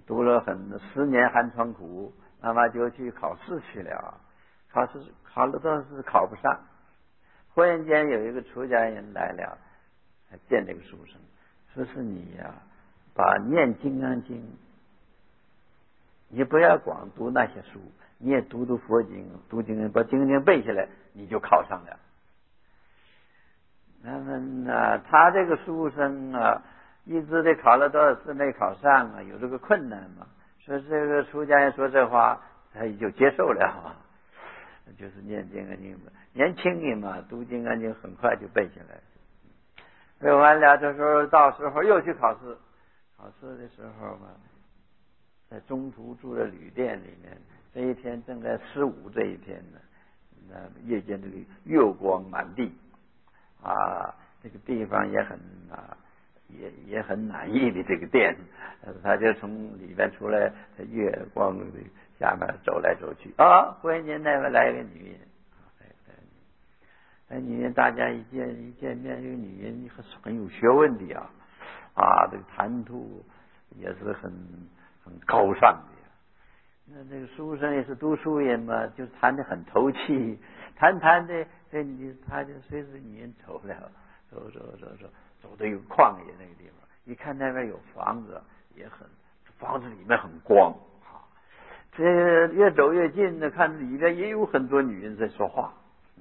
读了10年寒窗苦，那么就去考试去了。考了倒是考不上。忽然间有一个出家人来了，见这个书生，说是你呀，把念《金刚经》，你不要光读那些书，你也读佛经，读经把经经背下来，你就考上了。那么呢，他这个书生啊，一直得考了多少次没考上啊，有这个困难嘛。说这个出家人说这话，他也就接受了。就是念经刚经嘛，年轻人嘛，读经刚经很快就背下来。背完了的时候，到时候又去考试。考试的时候嘛，在中途住在旅店里面。这一天正在15这一天呢，那夜间这个月光满地啊，这个地方也很也很满意的这个店，他就从里边出来，在月光下面走来走去啊。忽然间那边来一个女人，那女人大家一见面，这个女人很有学问的这个谈吐也是很高尚的。那这个书生也是读书人嘛，就谈得很投气，谈的他就随着女人走了，走到一个旷野那个地方，一看那边有房子，房子里面很光这越走越近呢，看里边也有很多女人在说话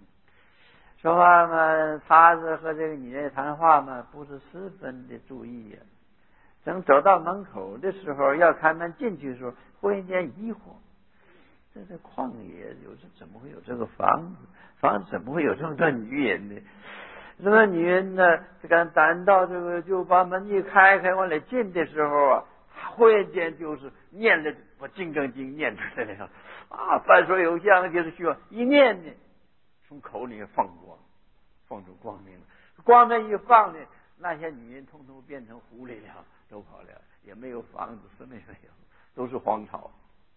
嘛，他是和这个女人谈话嘛，不是十分的注意呀。等走到门口的时候，要开门进去的时候，忽然间疑惑：这旷野怎么会有这个房子？房子怎么会有这么多女人呢？这个女人呢，赶到这个就把门一开往里进的时候啊，忽然间就是念了把《金刚经》念出来了凡所有相，就是说一念呢，从口里面放出光明了。光明一放呢，那些女人统统变成狐狸了，都跑了，也没有房子，什么也没有，都是荒草。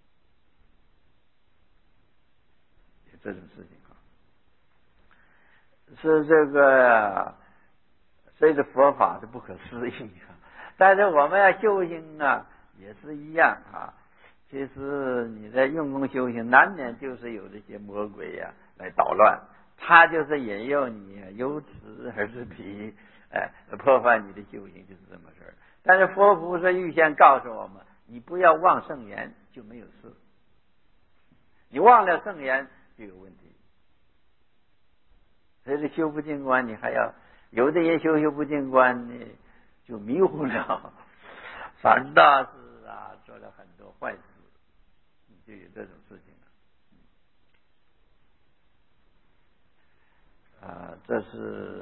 有这种事情是这个随着佛法是不可思议但是我们要修行也是一样其实你在用功修行，难免就是有这些魔鬼来捣乱，他就是引诱你由此而至彼，破坏你的修行，就是这么事儿。但是佛菩萨预先告诉我们，你不要忘圣言，就没有事。你忘了圣言就有问题。所以这修不净观，你还要有的人修不净观呢，就迷糊了，反倒是做了很多坏事，就有这种事情这是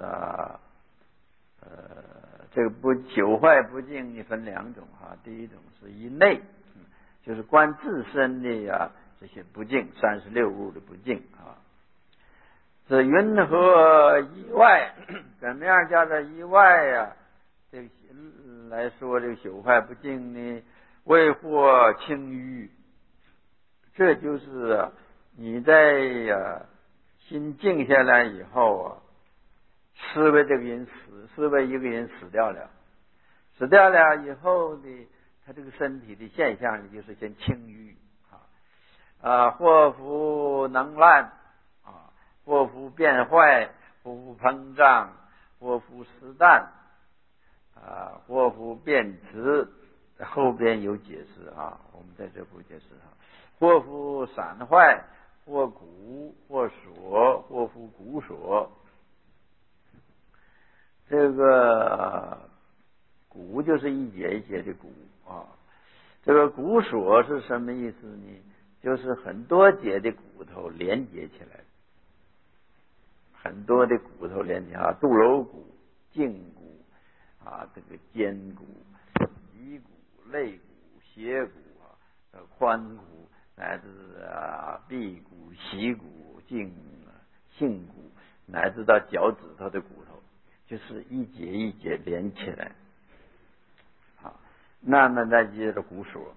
这个朽坏不净分2种第一种是以内，就是观自身的这些不净，36物的不净是云和以外，怎么样叫做以外这个来说这个朽坏不净呢？为获清誉，这就是你在心静下来以后思维这个人思维一个人死掉了以后呢，他这个身体的现象呢，就是先清淤祸福能烂祸福变坏，祸福膨胀，祸福失淡祸福变质，后边有解释我们在这不解释祸福散坏，或骨或锁，或复骨锁。这个骨就是一节一节的骨这个骨锁是什么意思呢？就是很多节的骨头连接起来，很多的骨头连接肚楼骨、胫骨这个肩骨、脊骨、肋骨、斜骨髋骨，乃至臂骨、膝骨、胫骨，乃至到脚趾头的骨头，就是一节一节连起来那么那就是骨锁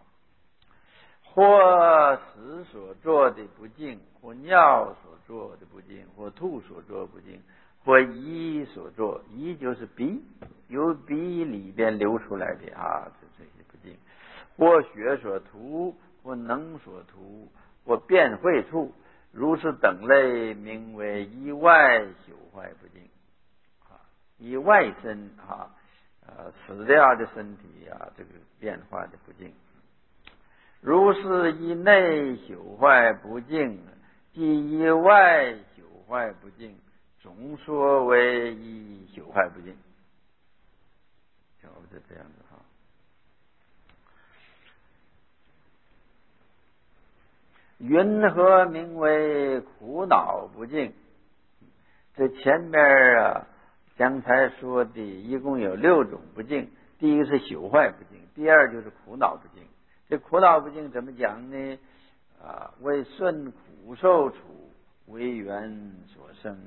或屎所做的不净，或尿所做的不净，或吐所做不净，或胰所做，胰就是鼻，由鼻里边流出来的这些不净， 或学所图，或能所图，或辩会处，如是等类，名为意外朽坏不净。以外身死掉的身体这个变化的不净。如是以内朽坏不净，即以外朽坏不净，总说为以朽坏不净。就这样子云何名为苦恼不净？这前面刚才说的一共有6种不净，第一个是朽坏不净，第二就是苦恼不净。这苦恼不净怎么讲呢？为顺苦受处，为缘所生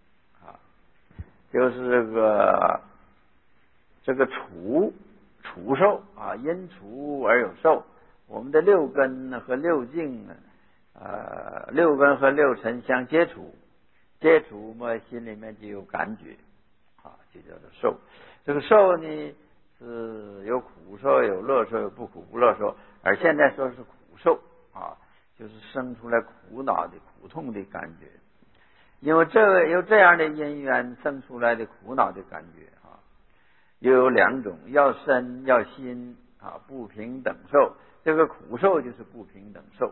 就是这个处受因处而有受。我们的6根和6境6根和6尘相接触嘛，心里面就有感觉就叫做受。这个受呢是有苦受，有乐受，有不苦不乐受，而现在说是苦受就是生出来苦恼的苦痛的感觉。因为有这样的因缘生出来的苦恼的感觉又有2种，要身要心不平等受。这个苦受就是不平等受，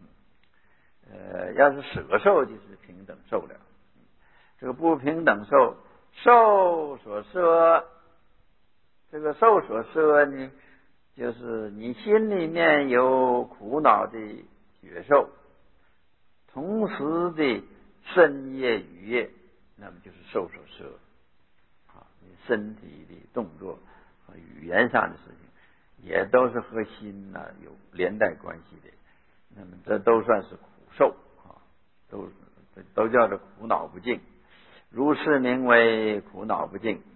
要是舍受就是平等受了。这个不平等受，受所摄，这个受所摄呢，就是你心里面有苦恼的觉受，同时的身业语业，那么就是受所摄你身体的动作和语言上的事情，也都是和心有连带关系的。那么这都算是苦受都叫做苦恼不净。如是名为苦恼不净。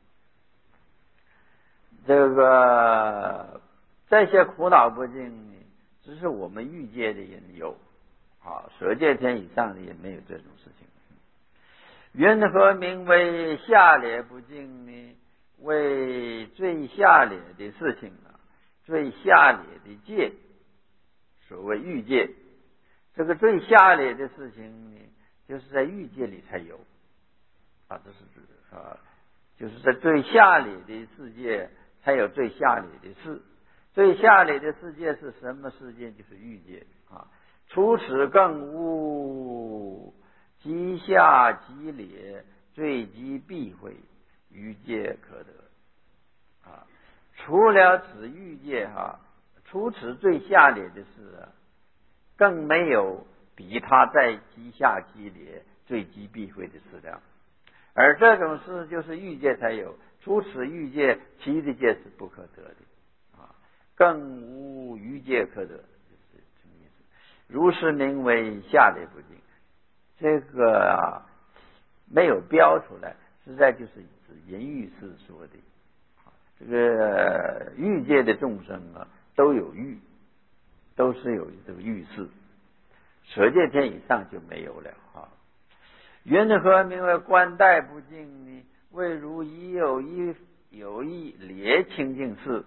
这些苦恼不净只是我们欲界的人有舍界天以上的也没有这种事情。云何名为下劣不净呢？为最下劣的事情最下劣的界，所谓欲界。这个最下劣的事情呢，就是在欲界里才有这是就是在最下劣的世界才有最下劣的事。最下劣的世界是什么世界？就是欲界除此更无极下极劣，最极避讳，欲界可得除了此欲界除此最下劣的事更没有比他在极下极劣最极避讳的事了。而这种事就是欲界才有，除此欲界，其余的界是不可得的更无欲界可得，就是什么意思？如是名为下劣不净。这个没有标出来，实在就是指淫欲事说的这个欲界的众生都有欲，都是有这个欲事，舍界天以上就没有了云何名为观待不净呢？为如已有一劣清净事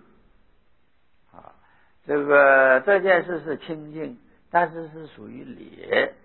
这件事是清净，但是是属于劣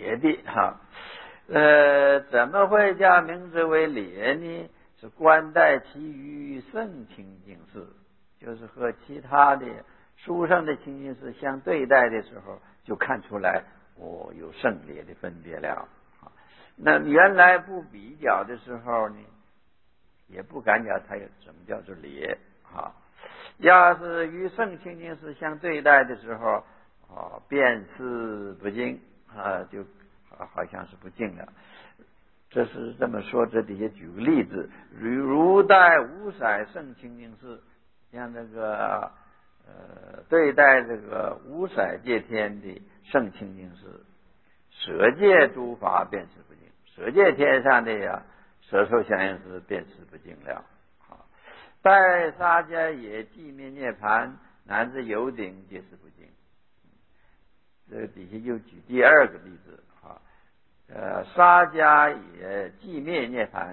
的怎么会叫名字为劣呢？是观待其余圣清净事，就是和其他的殊胜的清净事相对待的时候，就看出来有圣劣的分别了那原来不比较的时候呢，也不敢讲它有什么叫做劣要是与圣清净事相对待的时候便是不净就好像是不净了。这是这么说，这底下举个例子，如待五色圣清净事，像对待这个五色界天的圣清净事，舍界诸法便是不净，舍界天上的舍受相应事便是不净了待沙迦也寂灭涅盘，乃至有顶皆是不净。这底下又举第2个例子沙迦也寂灭涅盘，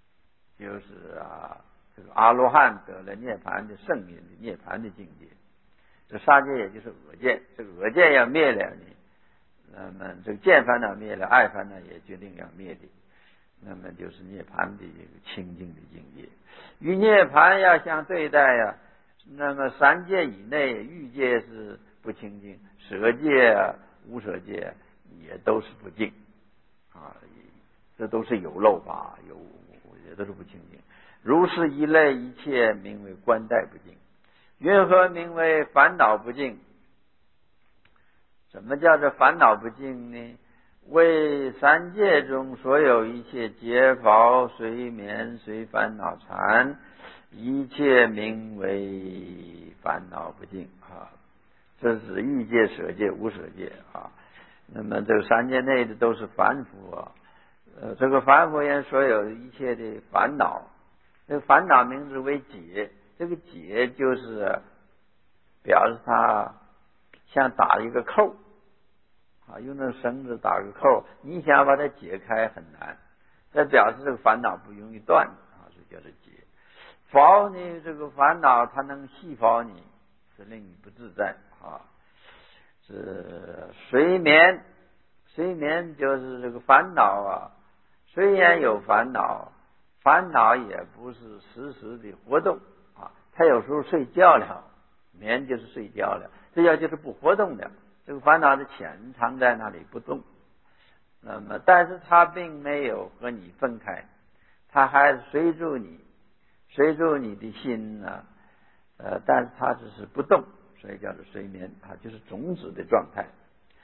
就是这个阿罗汉得了涅盘的圣人的涅盘的境界。 这杀戒也就是恶戒，这个恶戒要灭了呢，那么这个见烦恼灭了，爱烦恼也决定要灭的，那么就是涅槃的一个清净的境界。与涅槃要相对待呀，那么三界以内，欲界是不清净，舍戒无舍戒也都是不净啊，这都是有漏法，也都是不清净。如是一类，一切名为观待不净。云何名为烦恼不净？什么叫做烦恼不净呢？为三界中所有一切结法随眠随烦恼缠，一切名为烦恼不净啊。这是欲界、舍界、无舍界啊。那么这个三界内的都是凡夫啊。这个凡夫人所有一切的烦恼，这个烦恼名字为结，这个结就是表示他像打一个扣啊，用那绳子打个扣，你想把它解开很难，这表示这个烦恼不容易断啊，所以叫做结。烦你这个烦恼，它能细烦你，是令你不自在啊。是随眠，随眠就是这个烦恼啊。虽然有烦恼，烦恼也不是时时的活动啊，他有时候睡觉了，眠就是睡觉了，睡觉就是不活动的，这个烦恼的潜藏在那里不动。那么，但是他并没有和你分开，他还是随住你，随住你的心呢，但是他只是不动，所以叫做睡眠啊，就是种子的状态。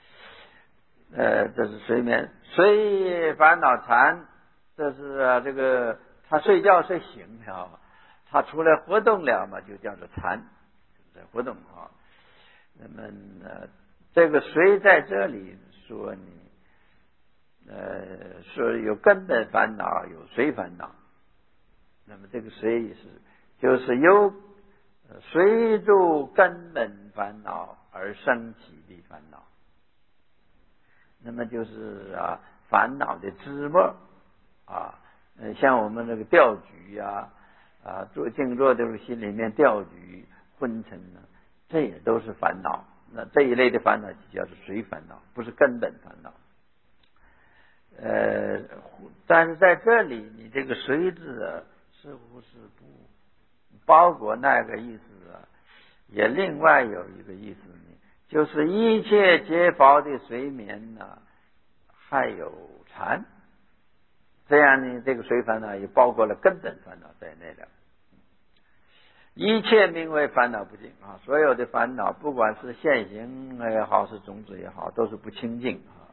这是睡眠，随烦恼缠，这是这个他睡觉睡醒了，他出来活动了嘛，就叫做缠，在活动啊。那么这个随在这里说你，说有根本烦恼，有随烦恼。那么这个随是就是由随着根本烦恼而生起的烦恼。那么就是烦恼的枝末啊，像我们这个钓局做静坐都是心里面钓局昏沉呢，这也都是烦恼。那这一类的烦恼就叫做随烦恼，不是根本烦恼。但是在这里，你这个随字似乎是不包括那个意思也另外有一个意思呢。就是一切结法的随眠呢，还有缠，这样呢，这个随烦恼也包括了根本烦恼在内了。一切名为烦恼不净啊，所有的烦恼，不管是现行也好，是种子也好，都是不清净啊。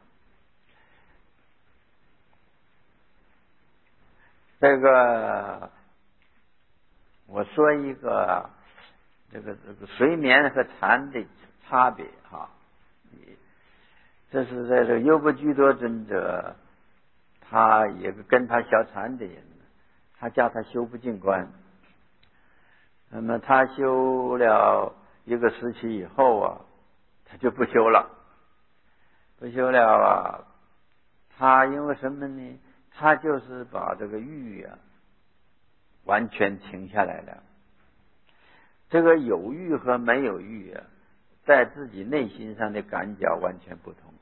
这个我说一个这个随眠和缠的差别哈，这是在这个优婆居多尊者，他也跟他小禅的人，他叫他修不净观。那么他修了一个时期以后他就不修了，不修了他因为什么呢？他就是把这个欲完全停下来了。这个有欲和没有欲在自己内心上的感觉完全不同，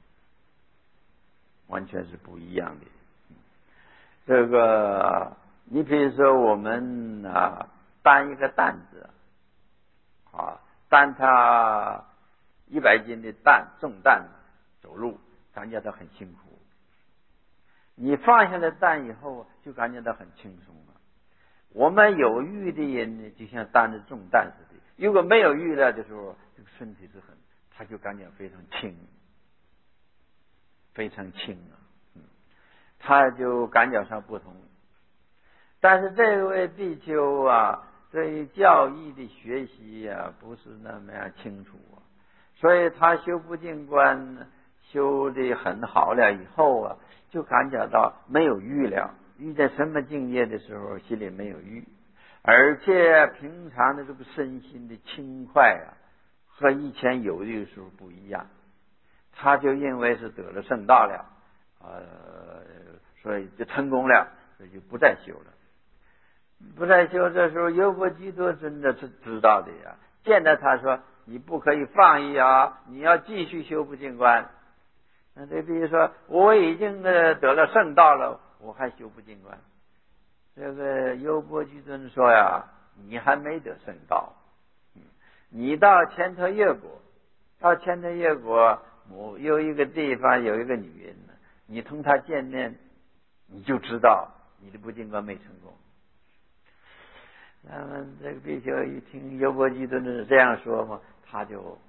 完全是不一样的。这个你比如说我们担一个担子担他100斤的重担走路，感觉到很辛苦。你放下了担以后，就感觉到很轻松了。我们有欲的人呢，就像担着重担似的；如果没有欲了的时候，这个身体是他就感觉非常轻，非常轻他就感觉上不同。但是这位比丘对于教义的学习不是那么样清楚所以他修不净观修的很好了以后就感觉到没有欲了。欲在什么境界的时候，心里没有欲，而且平常的这个身心的轻快和以前有的时候不一样。他就认为是得了圣道了所以就成功了，所以就不再修了。不再修，这时候优婆居多尊者是知道的见到他说你不可以放逸啊，你要继续修不净观。那这比如说我已经得了圣道了，我还修不净观。这个优波居尊说呀，你还没得圣道，你到千特越国，到千特越国有一个地方有一个女人，你同她见面，你就知道你的不净观没成功。那么这个比丘一听优波居尊是这样说嘛，他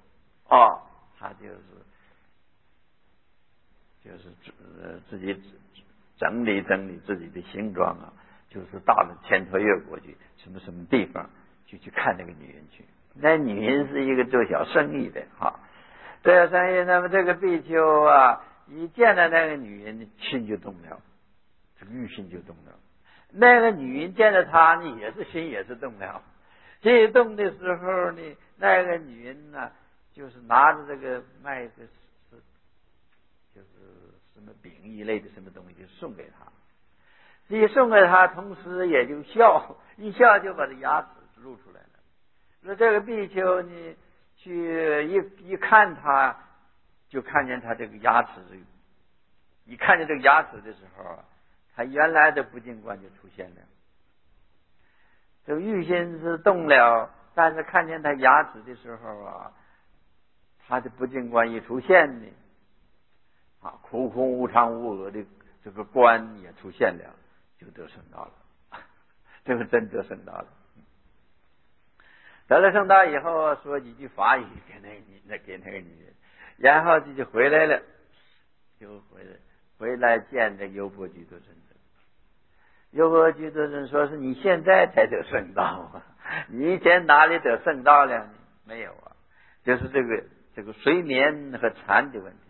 就是自己整理自己的行装啊，就是到了千特越国去什么地方就去看那个女人去。那女人是一个做小生意的哈，做小生意，那么这个比丘啊，一见到那个女人，心就动了，这个欲心就动了。那个女人见到他呢，心也是动了。心一动的时候呢，那个女人呢，就是拿着这个卖的就是什么饼一类的什么东西，就送给他。一送给他，同时也就笑，一笑就把这牙齿露出来了。那这个比丘呢，去一看他，就看见他这个牙齿，一看见这个牙齿的时候，他原来的不净观就出现了。这个欲心是动了，但是看见他牙齿的时候啊，他的不净观一出现呢，苦空无常无我的这个观也出现了，就得圣道了。这个真得圣道了。得了圣道以后，说几句法语给那个女人，然后就回来了，回来见这优波居多尊者。优波居多尊说是你现在才得圣道啊，你以前哪里得圣道了？没有啊，就是这个睡眠和禅的问题。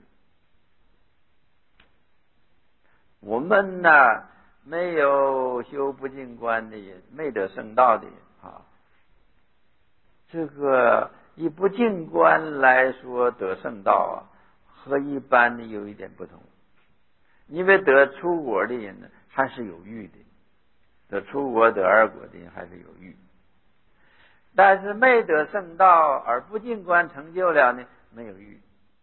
我们呢，没有修不净观的，也没得圣道的啊。这个以不净观来说得圣道啊，和一般的有一点不同。因为得出国的人呢，还是有欲的；得出国得二国的人还是有欲。但是没得圣道而不净观成就了呢，没有欲，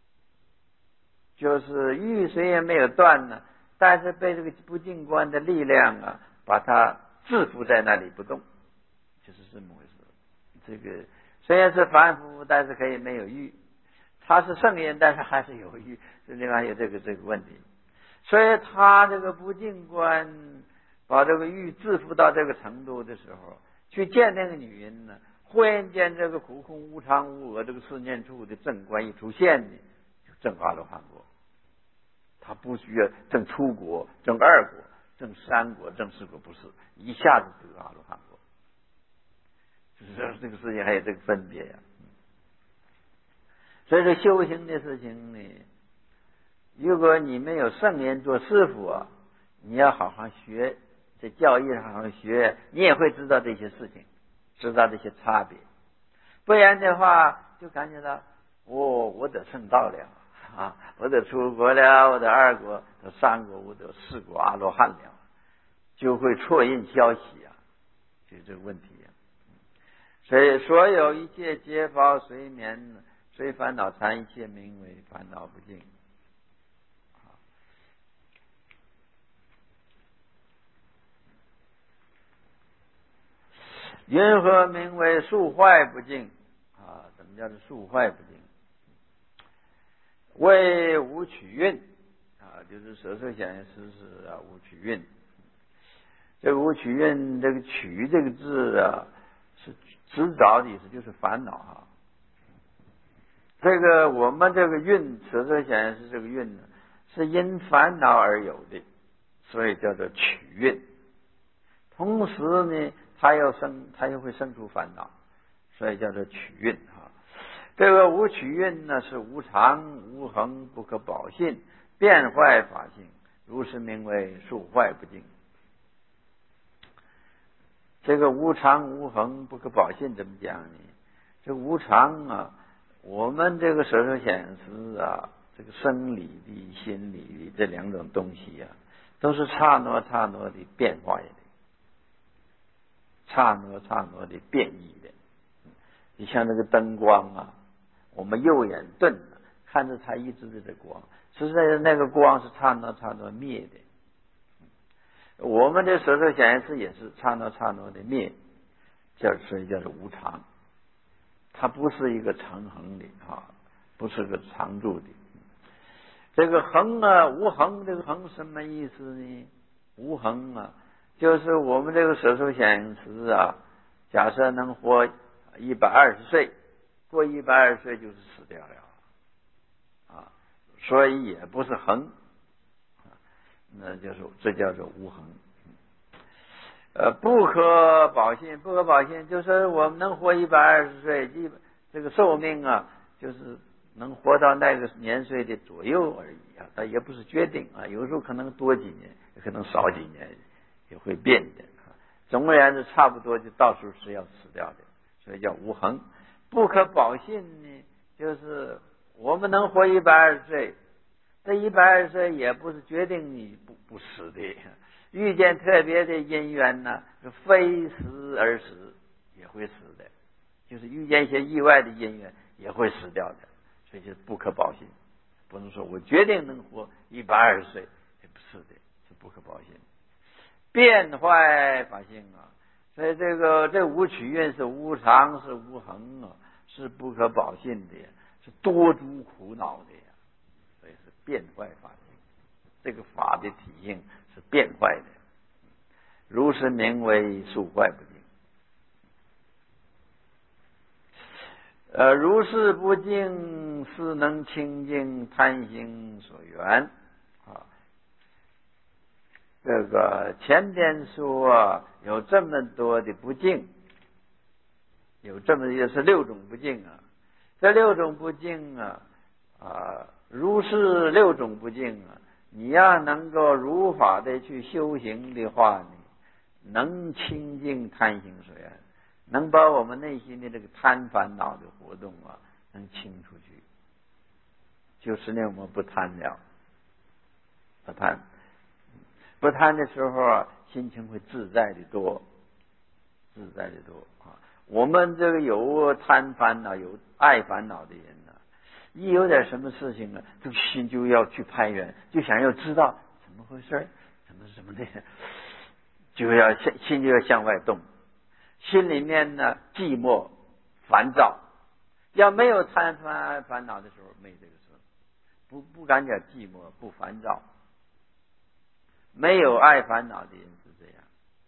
就是欲虽然没有断呢，但是被这个不净观的力量啊，把它制服在那里不动，就是这么回事。这个虽然是凡夫，但是可以没有欲；他是圣人，但是还是有欲，这地方有这个问题。所以他这个不净观把这个欲制服到这个程度的时候，去见那个女人呢，忽然间这个苦空无常无我这个四念处的正观一出现呢，就证阿罗汉果。他不需要证出国、证二国、证三国、证四国，不是一下子得阿罗汉果。就是这个事情还有这个分别呀。所以说修行的事情呢，如果你没有圣人做师傅啊，你要好好学，在教义上好好学，你也会知道这些事情，知道这些差别。不然的话，就感觉到我得圣道了啊，我得出国了，我得二国，得三国，我得四国阿罗汉了，就会错印消息啊，就这个问题啊。所以所有一切皆报随眠，虽烦恼缠，一切名为烦恼不净。云何名为树坏不净啊？怎么叫做树坏不净？为无取运啊，就是舍受想行识是啊无取运。这个无取运，这个取这个字啊，是执着的意思，就是烦恼啊。这个我们这个运，舍受想行识这个运呢，是因烦恼而有的，所以叫做取运。同时呢，它又会生出烦恼，所以叫做取运啊。这个无取运呢，是无常无恒不可保性，变坏法性，如是名为树坏不净。这个无常无恒不可保性怎么讲呢？这无常啊，我们这个舍受想行识啊，这个生理的心理的这两种东西啊，都是刹那刹那的变化的，刹那刹那的变异的。你像那个灯光啊， 我们右眼钝了，看着它一直在这光，实际上那个光是刹那灭的。我们的舌头显示也是刹那的灭，所以叫做无常，它不是一个长恒的不是个常住的。这个恒无恒，这个恒什么意思呢？无恒就是我们这个舌头显示假设能活120岁，过120岁就是死掉了所以也不是恒那就是这叫做无恒。不可保性，不可保性就是我们能活120岁，这个寿命就是能活到那个年岁的左右而已它也不是决定有时候可能多几年，也可能少几年，也会变的总而言之，差不多就到时候是要死掉的，所以叫无恒。不可保性呢，就是我们能活120岁，这120岁也不是决定你不死的，遇见特别的因缘是非死而死，也会死的，就是遇见一些意外的因缘也会死掉的，所以就是不可保性。不能说我决定能活120岁，也不是的，是不可保性。变坏法性所以这五取运是无常，是无恒是不可保性的，是多诸苦恼的所以是变坏法性。这个法的体性是变坏的，如是名为速坏不净。如是不净，是能清净贪心所缘这个前边说有这么多的不净，有这么也是6种不净这6种不净如是6种不净你要能够如法的去修行的话呢，能清净贪心所缘，能把我们内心的这个贪烦恼的活动能清出去，就是呢我们不贪了，不贪的时候心情会自在的多我们这个有贪烦恼有爱烦恼的人一有点什么事情这个心就要去攀缘，就想要知道怎么回事，怎么的，心就要向外动，心里面寂寞烦躁。要没有贪烦恼的时候，没这个事，不敢讲寂寞不烦躁。没有爱烦恼的人是这样。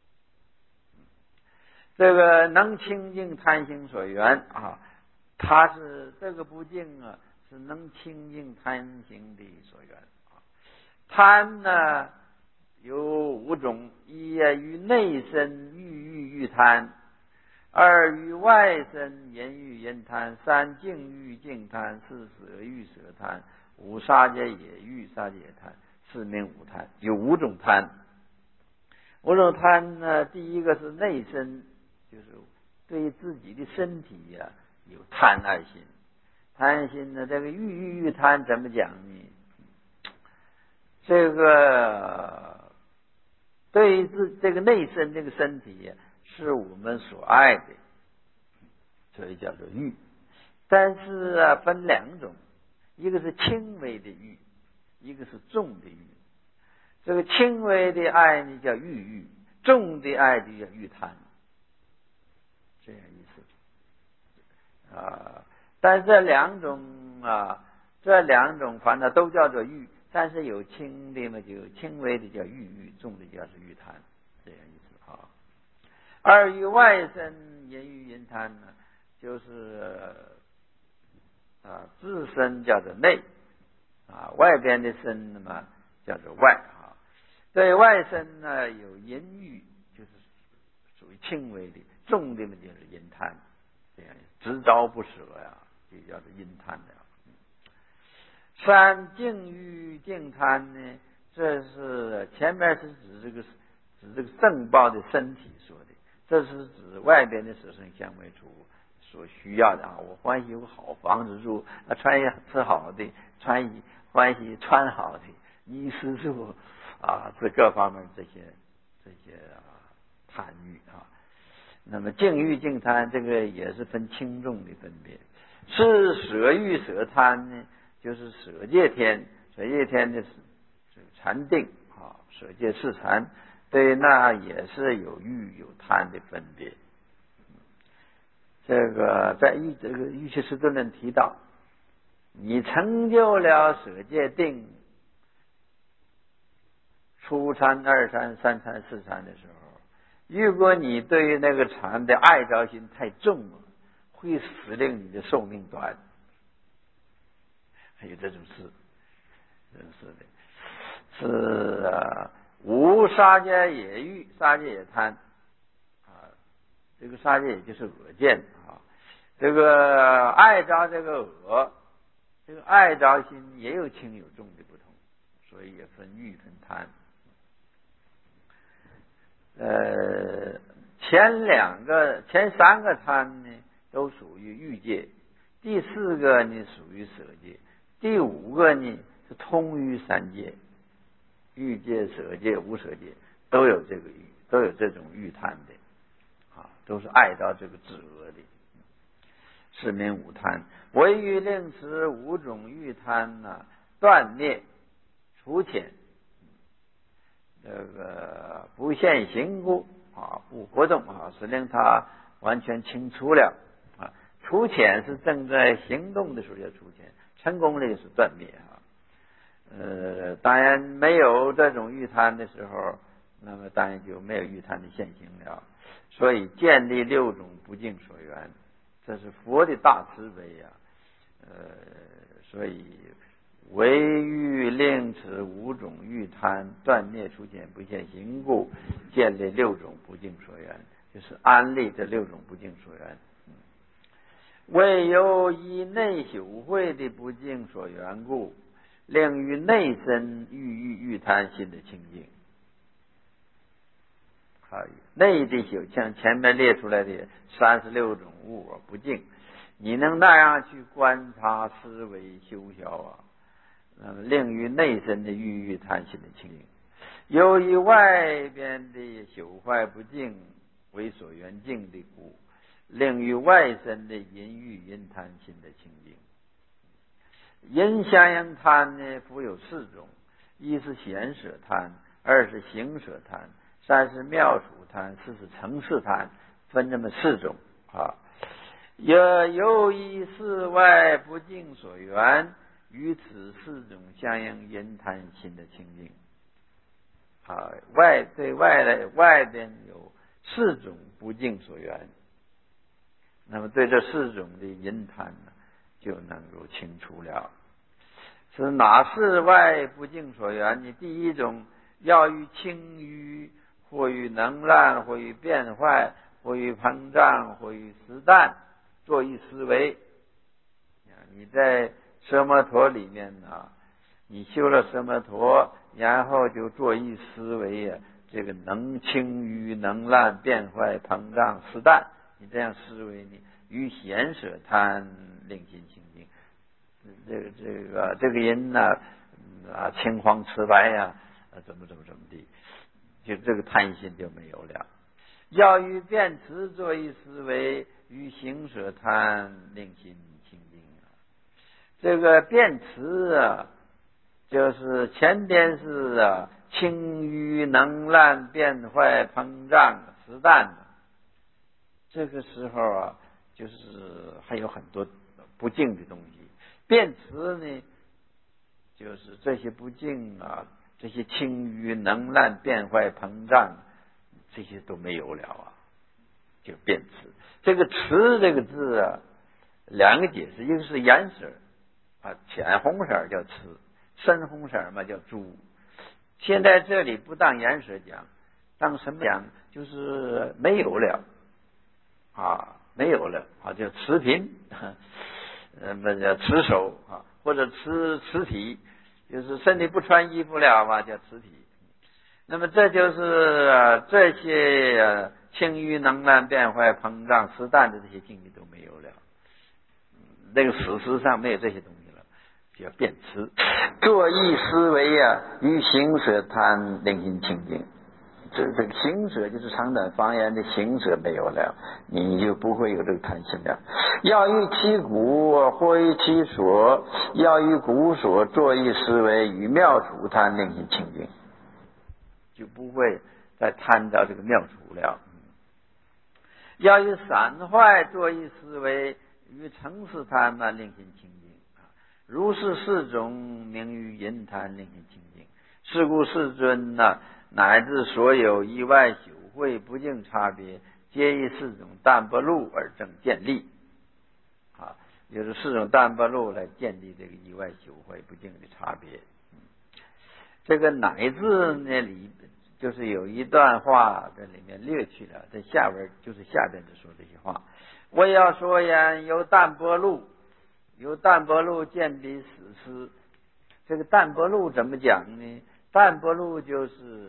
这个能清净贪心所缘它是这个不净是能清净贪心的所缘贪有5种：一于内身欲贪；2于外身言欲言贪；3净欲净贪；4舍欲舍贪；5杀戒也欲杀戒贪；4名五贪。有5种贪。5种贪第一个是内身，就是对自己的身体有贪爱心。贪爱心这个欲贪怎么讲呢？这个对于这个内身这个身体是我们所爱的，所以叫做欲。但是分2种，一个是轻微的欲，一个是重的欲。这个轻微的爱呢叫欲，重的爱就叫欲贪，这样意思但这2种烦恼都叫做欲，但是有轻的嘛，就有轻微的叫欲，重的叫是欲贪，这样意思2于外身言欲言贪就是自身叫做内外边的身嘛叫做外对外身有淫欲，就是属于轻微的；重的嘛就是淫贪，这样执着不舍就叫做淫贪的。3净欲净贪呢，这是前面是指这个正报的身体说的，这是指外边的色身香味触所需要的我欢喜有个好房子住穿吃好的，欢喜穿好的，衣食住这各方面这些贪欲那么净欲净贪这个也是分轻重的分别。 是舍欲舍贪呢，就是舍戒天。舍戒天的是禅定啊，舍戒是禅，对，那也是有欲有贪的分别。这个在这个瑜伽师都能提到，你成就了舍戒定，初禅、二禅、三禅、四禅的时候，如果你对于那个禅的爱着心太重了，会使令你的寿命短。还有这种事，真是的，是无杀戒也欲，杀戒也贪啊。这个杀戒也就是恶见啊。这个爱着这个恶，这个爱着心也有轻有重的不同，所以也分欲分贪。前三个贪呢都属于欲界，第四个呢属于舍戒，第五个呢是通于三界，欲界、舍界、无舍界都有这个欲，都有这种欲贪的啊，都是爱到这个至恶的。是名五贪，唯欲令此五种欲贪呢断灭除浅，这个不现行故啊，不活动啊，是令它完全清除了啊。除浅是正在行动的时候要除浅，成功了就是断灭啊。当然没有这种欲贪的时候，那么当然就没有欲贪的现行了。所以建立六种不净所缘，这是佛的大慈悲啊。所以唯欲令此五种欲贪断灭除浅不现行故，建立六种不净所缘，就是安立这六种不净所缘。唯有以内修慧的不净所缘故，令于内身欲贪心的清净。内的修，像前面列出来的36种物不净，你能那样去观察思维修消啊，那么令于内身的欲贪心的清净。由于外边的朽坏不净为所缘净的故，令于外身的淫欲淫贪心的清净。淫相应贪呢，复有4种：一是闲舍贪，二是行舍贪，三是妙处贪，四是成事贪，分这么4种啊。由于世外不净所缘，与此4种相应淫贪心的清净啊。对外边有4种不净所缘，那么对这4种的淫贪呢，就能够清除了。是哪是外不净所缘呢？第一种，要于轻于，或于能烂，或于变坏，或于膨胀，或于实淡，作意思维。你在奢摩陀里面呢，你修了奢摩陀，然后就作意思维啊，这个能轻于、能烂、变坏、膨胀、实淡，你这样思维呢，于闲舍贪令心清净。这个人呢青黄赤白呀，怎么地，就这个贪心就没有了。要于辩持作意思维，于行舍贪令心清净啊。这个辩持啊，就是前边是轻于、能烂、变坏、膨胀、实淡，这个时候啊，就是还有很多不净的东西。辩持呢，就是这些不净啊，这些轻于、能烂、变坏、膨胀，这些都没有了啊，就辩持。这个持这个字啊，2个解释，一个是颜色啊，浅红色叫持，深红色嘛叫朱。现在这里不当颜色讲，当什么讲？就是没有了啊，没有了啊，叫持贫。叫持守啊，或者持体，就是身体不穿衣服了嘛，叫持体。那么这就是这些轻于、能烂、变坏、膨胀、实淡的这些境界都没有了。那个事实上没有这些东西了，叫辩持。作意思维啊，于行舍贪令心清净。 这个行者就是长短方言的行者没有了，你就不会有这个贪心了。要于其骨，或于其所，要于骨所，作于思维，与妙处贪，令心清净，就不会再贪到这个妙处了。要于散坏，作于思维，与成事贪嘛，令心清净。如是四种，名于淫贪，令心清净。是故世尊乃至所有意外修慧不净差别，皆以四种淡泊路而正建立。就是四种淡泊路来建立这个意外修慧不净的差别。这个乃至那里就是有一段话在里面略去了，在下边就是下边就说这些话。我要说言，由淡泊路见彼死尸。这个淡泊路怎么讲呢？淡泊路就是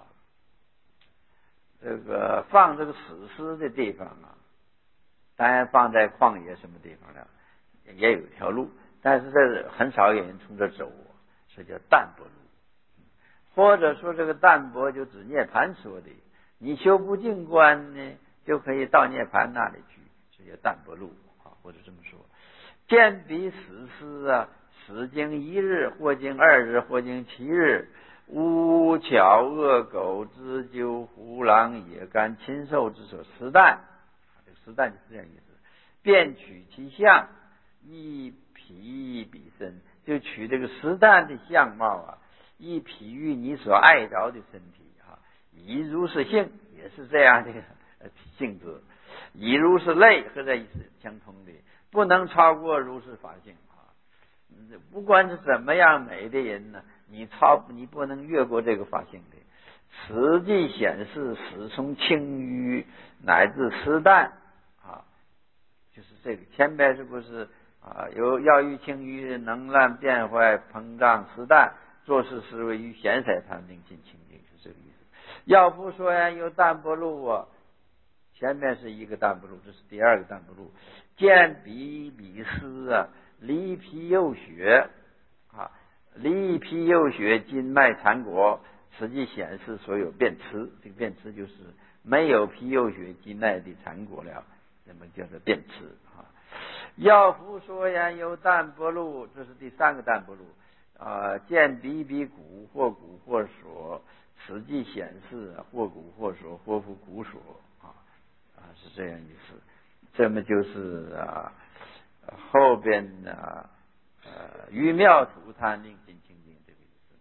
这个放这个死尸的地方当然放在旷野什么地方了，也有一条路，但是这很少有人从这走，所以叫淡泊路。或者说这个淡泊就指涅槃说的，你修不净观呢，就可以到涅槃那里去，所以叫淡泊路或者这么说。见彼死尸死经一日，或经2日，或经7日，乌巧恶狗之鸠胡狼野干禽兽之所食啖，这个食啖就是这样意思。便取其相，一比彼身，就取这个食啖的相貌一比喻你所爱着的身体以如是性，也是这样的性质。以如是类，和在一起相通的，不能超过如是法性不管是怎么样美的人呢，你不能越过这个法性的。实际显示始从清淤乃至湿淡就是这个前边是不是有要于清淤能烂变坏膨胀湿淡，做事思维于显色贪令心清净，是这个意思。要不说有淡泊路前面是一个淡泊路，这是第二个淡泊路。见彼尸离皮幼血离皮幼血筋脉缠裹，实际显示所有变痴。这个变痴就是没有皮幼血筋脉的缠裹了，那么叫做变痴要夫说言有淡泊路，这是第三个淡泊路见彼骨，或骨或所，实际显示或骨或所，或复骨所是这样意思。这么就是后边于妙处贪令心清净，这个意思。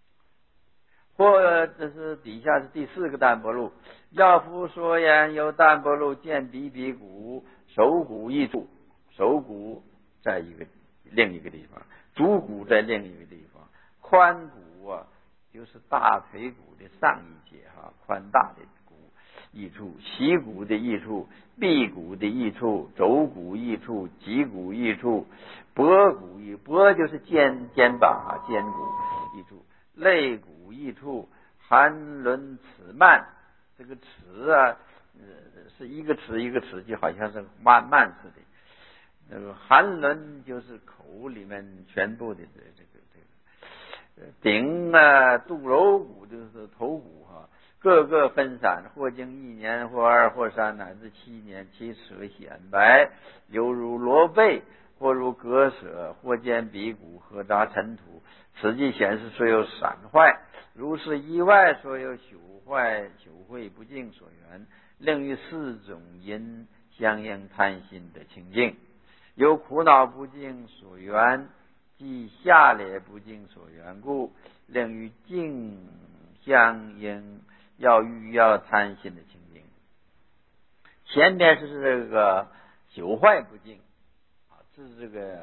或这是底下是第四个淡泊路。要夫说言有淡泊路，见彼骨，手骨一处，手骨在另一个地方，足骨在另一个地方，髋骨就是大腿骨的上一节宽大的骨一处，膝骨的一处，臂骨的一处，肘骨一处，脊骨一处，脖骨脖就是肩膀肩骨一处，肋骨一处，含轮齿蔓，这个齿是一个齿一个齿，就好像是蔓似的。那个含轮就是口里面全部的这个顶肚楼骨就是头骨各个分散，或经1年，或2，或3，乃至7年，其齿显白，犹如罗贝，或如割舍，或见鼻骨合杂尘土，实际显示所有散坏，如是意外所有朽秽不净所缘，令于4种因相应贪心的清净。有苦恼不净所缘，即下列不净所缘故，令于净相应要欲要贪心的清净。前边是这个朽坏不净这是这个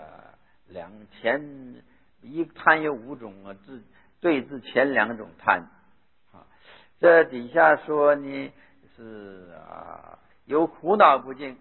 一贪有5种对治前2种贪这底下说呢是有苦恼不净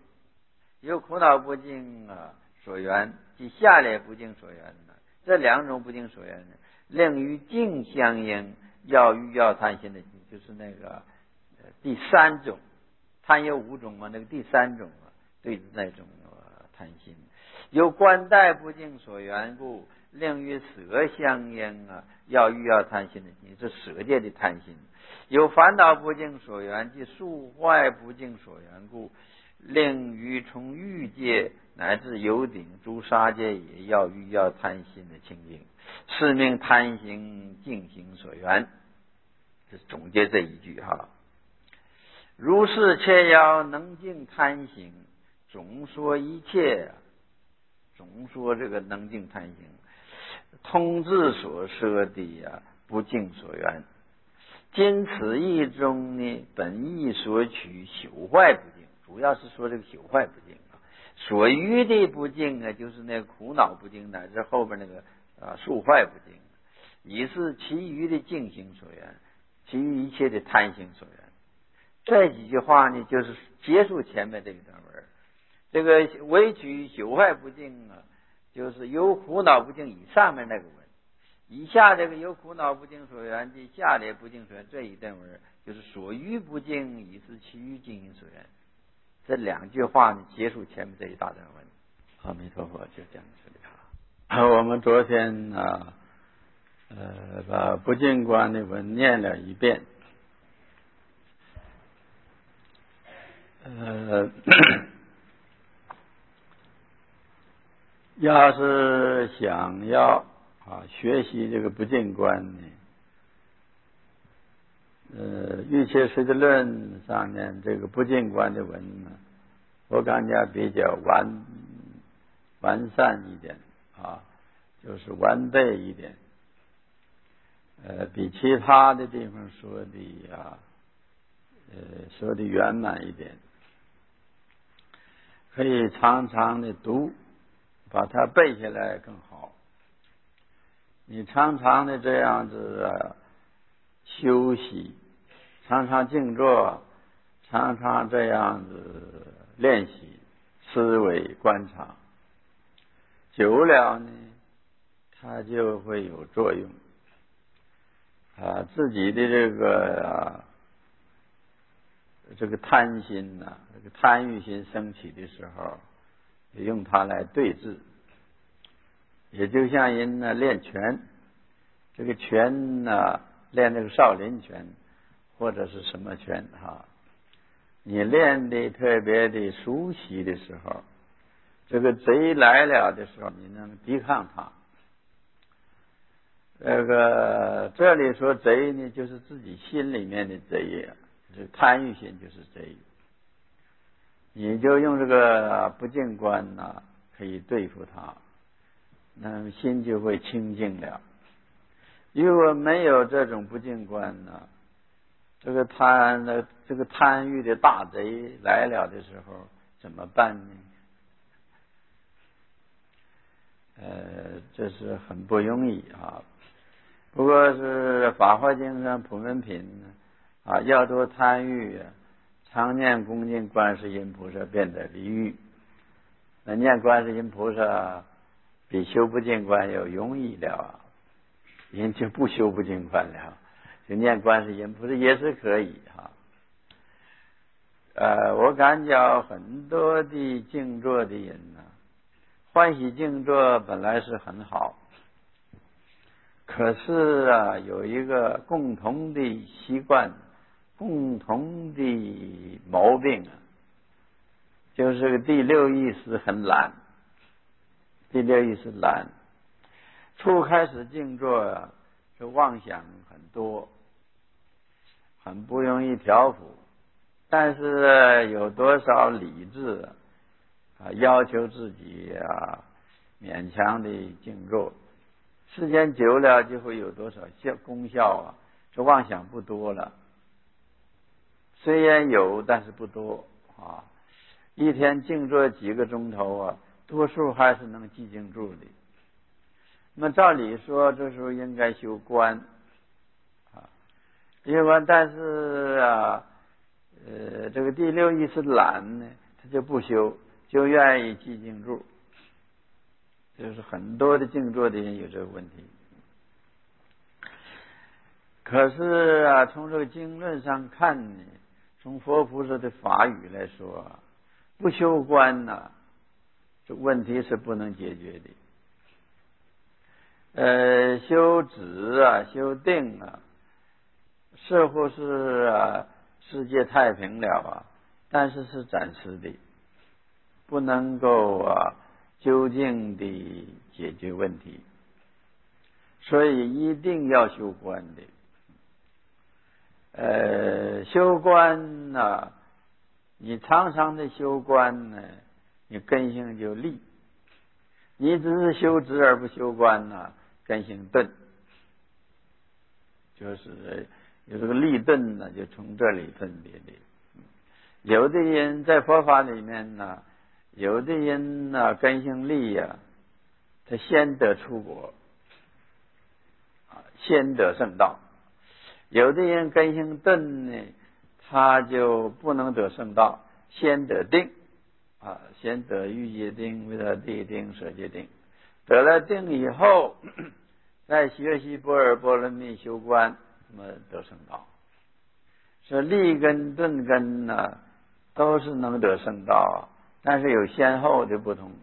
所缘，即下列不净所缘这2种不净所缘令于净相应要欲要贪心的，就是那个第3种，贪有5种那个第3种对那种贪心。有观待不净所缘故，令于色相应要欲要贪心的心，这色界的贪心。 有烦恼不净所缘，即树坏不净所缘故，令于从欲界乃至有顶诸杀界也要欲要贪心的清净，是名贪行净行所缘。这是总结这一句哈。如是切要能净贪行，总说一切，总说这个能净贪行，通智所摄的不净所缘。今此义中呢，本意所取朽坏不净，主要是说这个朽坏不净啊。所余的不净啊，就是那苦恼不净，乃至后边那个树坏不净，以是其余的净行所缘，其余一切的贪行所缘。这几句话呢，就是结束前面这一段文。这个唯取朽坏不净啊，就是有苦恼不净以上面那个文。以下这个有苦恼不净所缘的下列不净所缘这一段文，就是所余不净以是其余净行所缘。这两句话呢，结束前面这一大段文。阿弥陀佛，就讲这里哈。我们昨天把不净观的文念了一遍。要是想要学习这个不净观呢，欲切随的论上面这个不净观的文呢，我感觉比较完善一点就是完备一点，比其他的地方说的圆满一点，可以常常的读，把它背下来更好。你常常的这样子休息，常常静坐，常常这样子练习思维观察，久了呢，它就会有作用自己的这个贪心这个贪欲心升起的时候，用它来对治。也就像人练拳，这个拳练这个少林拳或者是什么拳你练的特别的熟悉的时候，这个贼来了的时候，你能抵抗他。这里说贼呢，就是自己心里面的贼就是贪欲心就是贼。你就用这个不净观可以对付他，那么心就会清净了。如果没有这种不净观这个贪欲的大贼来了的时候怎么办呢？这是很不容易不过是法华经上普门品要多贪欲常念恭敬观世音菩萨便得离欲。那念观世音菩萨比修不净观要容易了人就不修不净观了，就念观世音菩萨也是可以我感觉很多的静坐的人欢喜静坐本来是很好，可是有一个共同的习惯，共同的毛病就是个第六意识很懒。第六意识懒，初开始静坐就妄想很多，很不容易调伏。但是有多少理智要求自己勉强的静坐，时间久了就会有多少功效这妄想不多了。虽然有，但是不多一天静坐几个钟头多数还是能寂静住的。那么照理说这时候应该修观但是这个第六意识懒呢，他就不修，就愿意寂静住。就是很多的静坐的人有这个问题。可是从这个经论上看呢，从佛菩萨的法语来说不修观这问题是不能解决的。修止修定似乎是世界太平了但是是暂时的，不能够究竟的解决问题，所以一定要修观的。修观你常常的修观呢，你根性就立；你只是修直而不修观根性钝。就是有这个立钝呢，就从这里分别的。有的人在佛法里面有的人根性立他先得出国先得圣道；有的人根性钝呢，他就不能得圣道，先得定先得欲界定、为了地定、舍界定，得了定以后再学习般若波罗蜜修观，那么得圣道。是立根顿根都是能得圣道但是有先后的不同。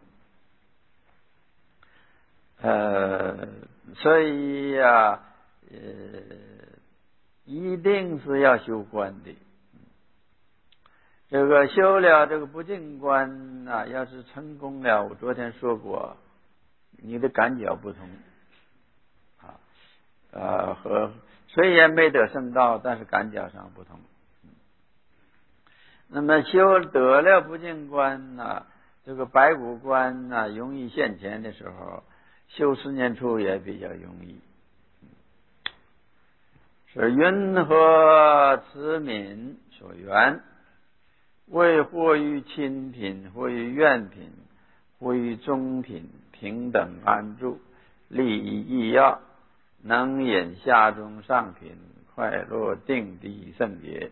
所以一定是要修观的。这个修了这个不净观要是成功了，我昨天说过，你的感觉不同和虽然没得圣道，但是感觉上不同。那么修得了不净观这个白骨观容易现前的时候，修10年处也比较容易。是云何慈悯所缘，为或于亲品，或于怨品，或于中品，平等安住，利益益要，能引下中上品，快乐定地圣洁。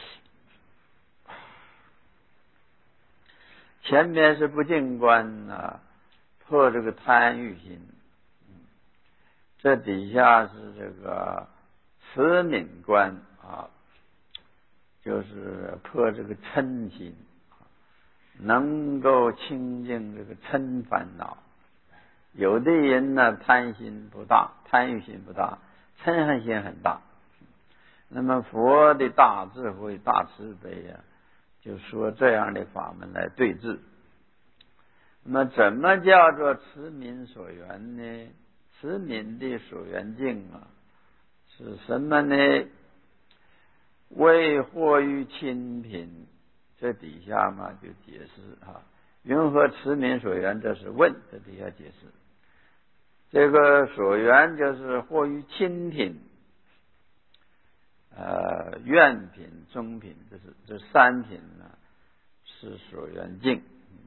前面是不净观破这个贪欲心，这底下是这个慈悯观就是破这个嗔心，能够清净这个嗔烦恼。有的人贪心不大，贪欲心不大，嗔恨心很大。那么佛的大智慧、大慈悲就说这样的法门来对治。那么怎么叫做慈悯所缘呢？慈悯的所缘境是什么呢？为或于亲品，这底下就解释云何慈悯所缘，这是问，这底下解释。这个所缘就是或于亲品、怨品、中品，这3品是所缘境。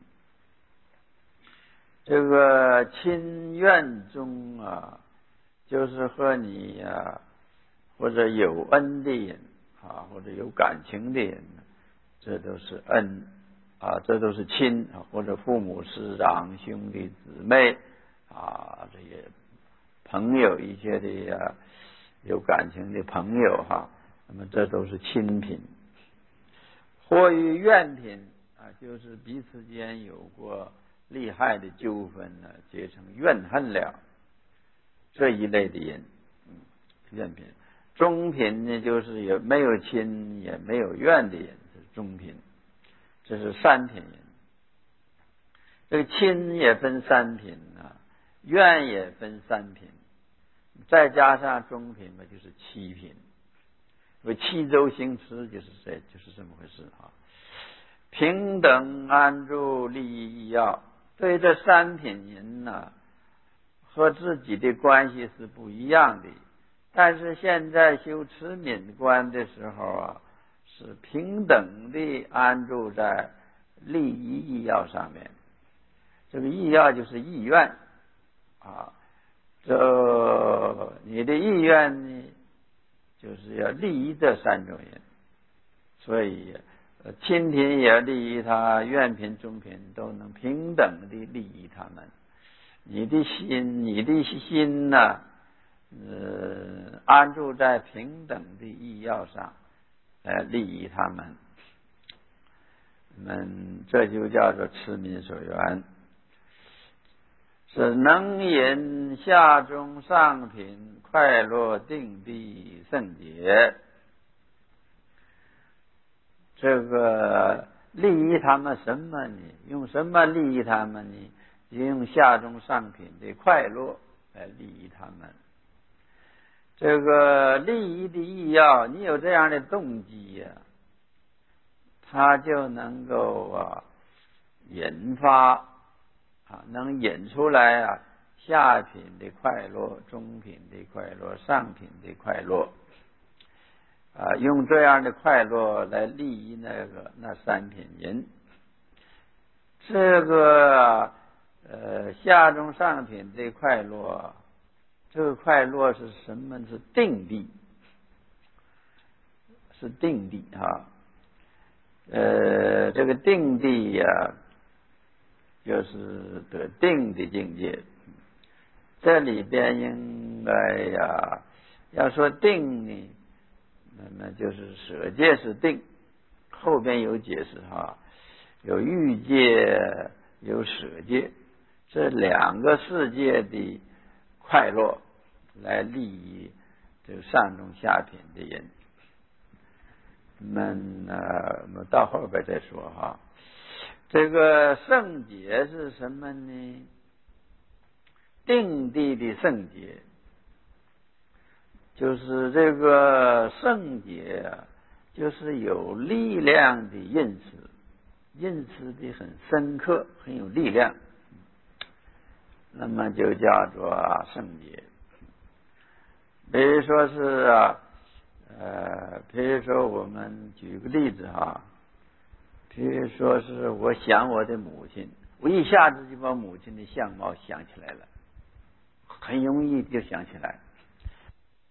这个亲怨中就是和你或者有恩的人或者有感情的人，这都是恩这都是亲或者父母师长兄弟姊妹这些朋友，一些的有感情的朋友那么这都是亲品。或于怨品就是彼此间有过厉害的纠纷结成怨恨了，这一类的人怨品。中品呢，就是也没有亲也没有怨的人，是中品。这是3品人。这个亲也分3品怨也分3品，再加上中品就是7品。7周行持就是这么回事平等安住，利益益要。对这3品人和自己的关系是不一样的，但是现在修慈悯观的时候是平等的安住在利益益要上面。这个益要就是意愿这你的意愿呢，就是要利益这3种人。所以亲品也利益他，怨品中品都能平等的利益他们。你的心安住在平等的意要上利益他们。这就叫做慈悯所缘，是能引下中上品，快乐定地圣洁。 这个利益他们什么呢？用什么利益他们呢？就用下中上品的快乐来利益他们。这个利益的意要，你有这样的动机呀，他就能够引发能引出来下品的快乐、中品的快乐、上品的快乐用这样的快乐来利益那三品人。这个下中上品的快乐，这个快乐是什么？是定力，是定力这个定力就是得定的境界。这里边应该要说定呢，那么就是舍戒是定，后边有解释有欲界，有舍戒，这两个世界的快乐来利益这个上中下品的人。我们到后边再说这个圣洁是什么呢？定地的圣洁，就是这个圣洁就是有力量的认识的很深刻，很有力量，那么就叫做圣洁。比如说是比如说我们举个例子比如说是我想我的母亲，我一下子就把母亲的相貌想起来了，很容易就想起来。